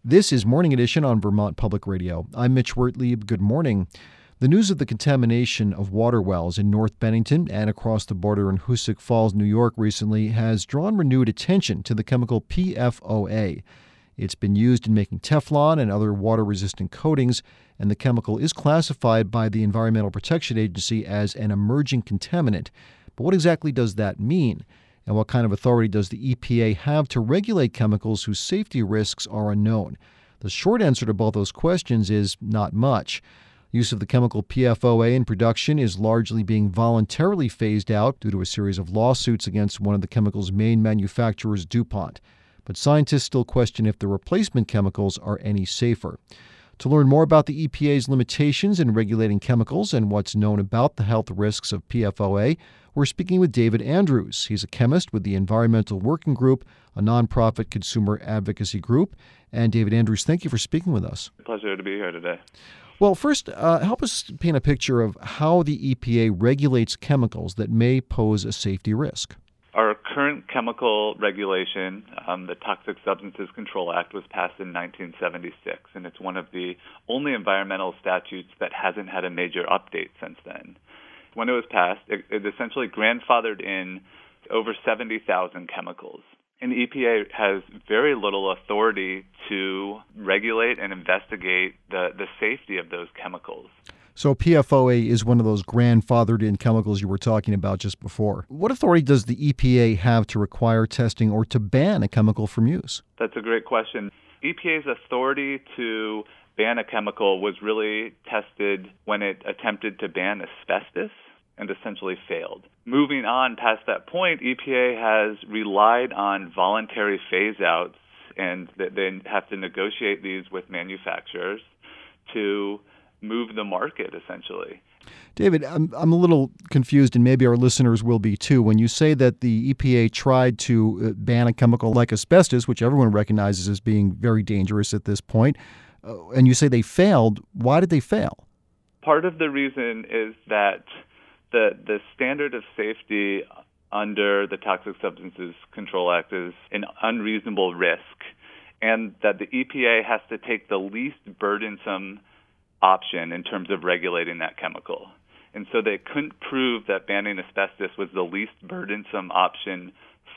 This is Morning Edition on Vermont Public Radio. I'm Mitch Wertlieb. Good morning. The news of the contamination of water wells in North Bennington and across the border in Hoosick Falls, New York recently has drawn renewed attention to the chemical PFOA. It's been used in making Teflon and other water-resistant coatings, and the chemical is classified by the Environmental Protection Agency as an emerging contaminant. But what exactly does that mean? And what kind of authority does the EPA have to regulate chemicals whose safety risks are unknown? The short answer to both those questions is not much. Use of the chemical PFOA in production is largely being voluntarily phased out due to a series of lawsuits against one of the chemical's main manufacturers, DuPont. But scientists still question if the replacement chemicals are any safer. To learn more about the EPA's limitations in regulating chemicals and what's known about the health risks of PFOA, we're speaking with David Andrews. He's a chemist with the Environmental Working Group, a nonprofit consumer advocacy group. And David Andrews, thank you for speaking with us. Pleasure to be here today. Well, first, help us paint a picture of how the EPA regulates chemicals that may pose a safety risk. Our current chemical regulation, the Toxic Substances Control Act, was passed in 1976, and it's one of the only environmental statutes that hasn't had a major update since then. When it was passed, it essentially grandfathered in over 70,000 chemicals. And the EPA has very little authority to regulate and investigate the safety of those chemicals. So PFOA is one of those grandfathered-in chemicals you were talking about just before. What authority does the EPA have to require testing or to ban a chemical from use? That's a great question. EPA's authority to ban a chemical was really tested when it attempted to ban asbestos and essentially failed. Moving on past that point, EPA has relied on voluntary phase-outs, and they have to negotiate these with manufacturers to move the market, essentially. David, I'm a little confused, and maybe our listeners will be too. When you say that the EPA tried to ban a chemical like asbestos, which everyone recognizes as being very dangerous at this point, and you say they failed, why did they fail? Part of the reason is that the standard of safety under the Toxic Substances Control Act is an unreasonable risk, and that the EPA has to take the least burdensome option in terms of regulating that chemical. And so they couldn't prove that banning asbestos was the least burdensome option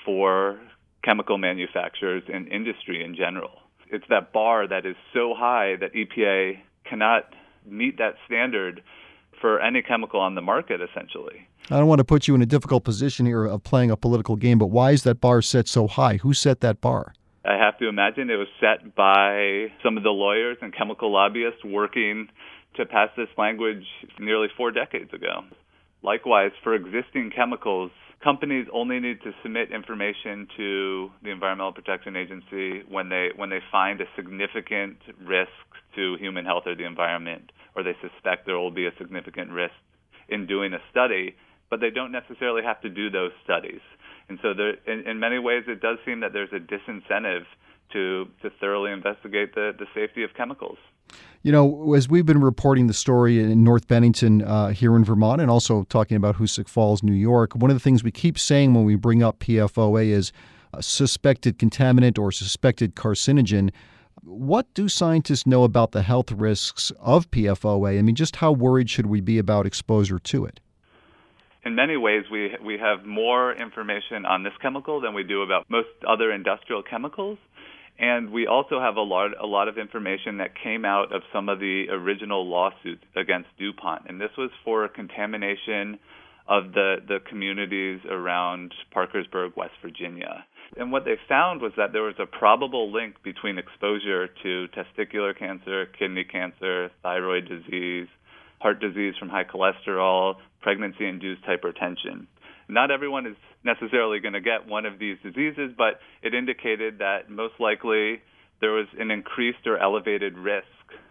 for chemical manufacturers and industry in general. It's that bar that is so high that EPA cannot meet that standard for any chemical on the market, essentially. I don't want to put you in a difficult position here of playing a political game, but why is that bar set so high? Who set that bar? I have to imagine it was set by some of the lawyers and chemical lobbyists working to pass this language nearly 4 decades ago. Likewise, for existing chemicals, companies only need to submit information to the Environmental Protection Agency when they find a significant risk to human health or the environment, or they suspect there will be a significant risk in doing a study, but they don't necessarily have to do those studies. And so in many ways, it does seem that there's a disincentive to thoroughly investigate the safety of chemicals. You know, as we've been reporting the story in North Bennington here in Vermont and also talking about Hoosick Falls, New York, one of the things we keep saying when we bring up PFOA is a suspected contaminant or suspected carcinogen. What do scientists know about the health risks of PFOA? I mean, just how worried should we be about exposure to it? In many ways, we have more information on this chemical than we do about most other industrial chemicals. And we also have a lot of information that came out of some of the original lawsuits against DuPont. And this was for contamination of the communities around Parkersburg, West Virginia. And what they found was that there was a probable link between exposure to testicular cancer, kidney cancer, thyroid disease, heart disease from high cholesterol, pregnancy-induced hypertension. Not everyone is necessarily going to get one of these diseases, but it indicated that most likely there was an increased or elevated risk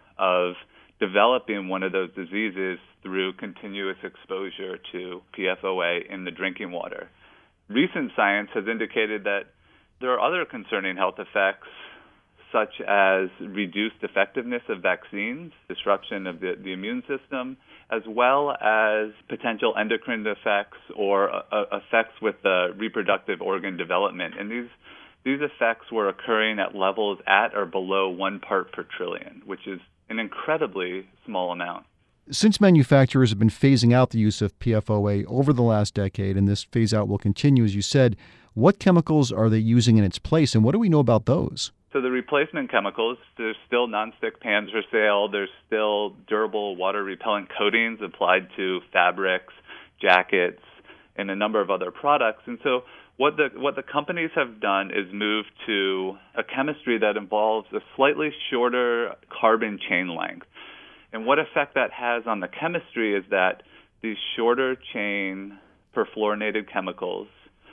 of developing one of those diseases through continuous exposure to PFOA in the drinking water. Recent science has indicated that there are other concerning health effects, such as reduced effectiveness of vaccines, disruption of the immune system, as well as potential endocrine effects or effects with the reproductive organ development. And these effects were occurring at levels at or below 1 part per trillion, which is an incredibly small amount. Since manufacturers have been phasing out the use of PFOA over the last decade, and this phase out will continue, as you said, what chemicals are they using in its place, and what do we know about those? So the replacement chemicals, there's still nonstick pans for sale. There's still durable water-repellent coatings applied to fabrics, jackets, and a number of other products. And so what the companies have done is move to a chemistry that involves a slightly shorter carbon chain length. And what effect that has on the chemistry is that these shorter chain perfluorinated chemicals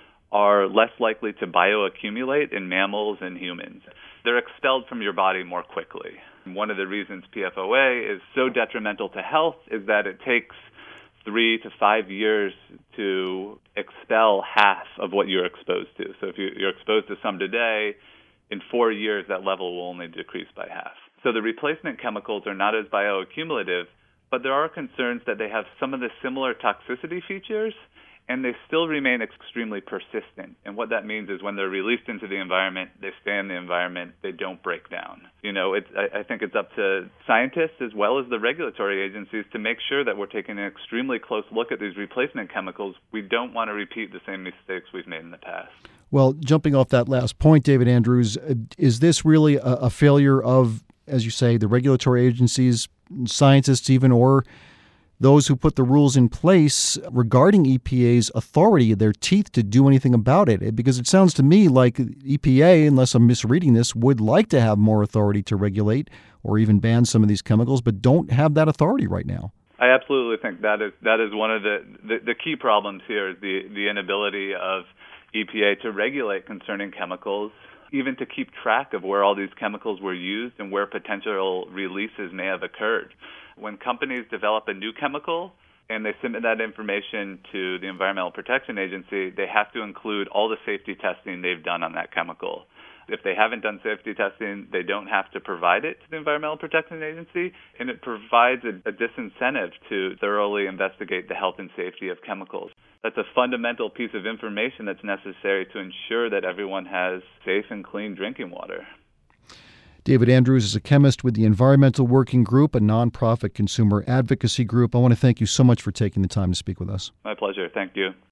are less likely to bioaccumulate in mammals and humans. They're expelled from your body more quickly. And one of the reasons PFOA is so detrimental to health is that it takes 3 to 5 years to expel half of what you're exposed to. So if you're exposed to some today, in 4 years that level will only decrease by half. So the replacement chemicals are not as bioaccumulative, but there are concerns that they have some of the similar toxicity features, and they still remain extremely persistent. And what that means is when they're released into the environment, they stay in the environment, they don't break down. I think it's up to scientists as well as the regulatory agencies to make sure that we're taking an extremely close look at these replacement chemicals. We don't want to repeat the same mistakes we've made in the past. Well, jumping off that last point, David Andrews, is this really a failure of, as you say, the regulatory agencies, scientists even, or those who put the rules in place regarding EPA's authority, their teeth to do anything about it? Because it sounds to me like EPA, unless I'm misreading this, would like to have more authority to regulate or even ban some of these chemicals, but don't have that authority right now. I absolutely think that is one of the key problems here is the inability of EPA to regulate concerning chemicals, even to keep track of where all these chemicals were used and where potential releases may have occurred. When companies develop a new chemical and they submit that information to the Environmental Protection Agency, they have to include all the safety testing they've done on that chemical. If they haven't done safety testing, they don't have to provide it to the Environmental Protection Agency, and it provides a disincentive to thoroughly investigate the health and safety of chemicals. That's a fundamental piece of information that's necessary to ensure that everyone has safe and clean drinking water. David Andrews is a chemist with the Environmental Working Group, a nonprofit consumer advocacy group. I want to thank you so much for taking the time to speak with us. My pleasure. Thank you.